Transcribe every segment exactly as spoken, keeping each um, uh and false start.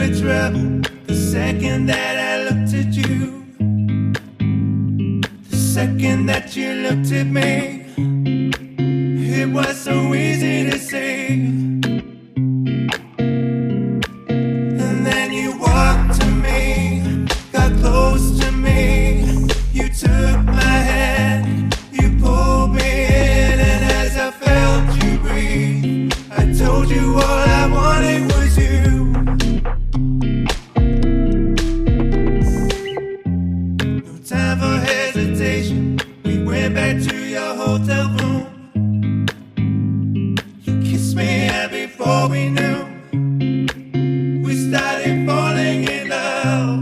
were trouble the second that I looked at you. The second that you looked at me, it was so easy to say. And then you walked to me, got close to me, you took my hand, you pulled me in, and as I felt you breathe, I told you all I wanted was you. No time for hesitation, we went back to your hotel room. You kissed me and before we knew, we started falling in love.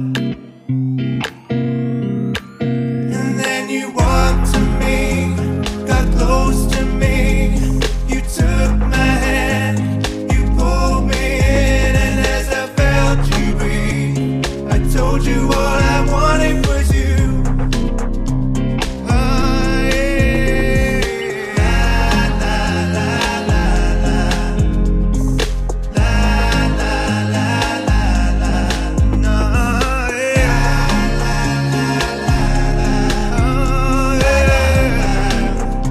And then you walked to me, got close to me, you took my hand, you pulled me in, and as I felt you breathe, I told you all I wanted was you. Oh, yeah. La, la, la, la, la. La, la, la, la, la. No, yeah. Oh, yeah.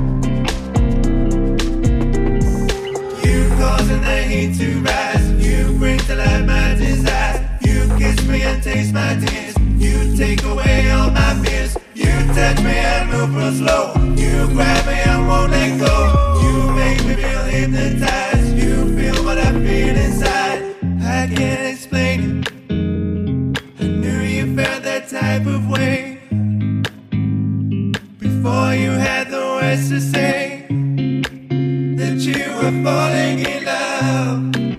You causing the heat to rise, you bring to life my desires. You kiss me and taste my tears, you take away all my fears. You touch me and move real slow, you grab me and won't let go. You make me feel hypnotized, you feel what I feel inside. I can't explain it, I knew you felt that type of way before you had the words to say that you were falling in love.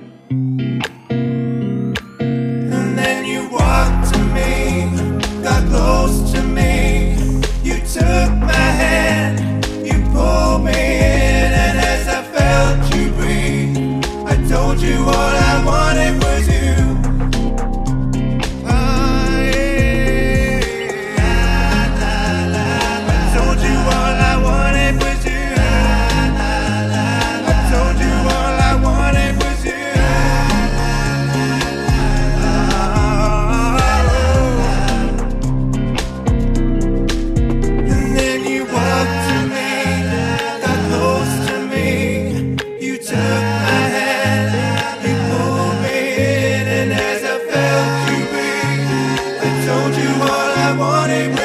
And then you walked to me, got close to me, you took my hand, you pulled me in, and as I felt you breathe, I told you all I wanted was you. Oh, yeah. La, la, la. I told you all I wanted was you. La, la, la. I told you all I wanted was you. And then you walked to me, got close to me, you took my hand, you pulled me in, and as I felt you breathe, I told you all I wanted was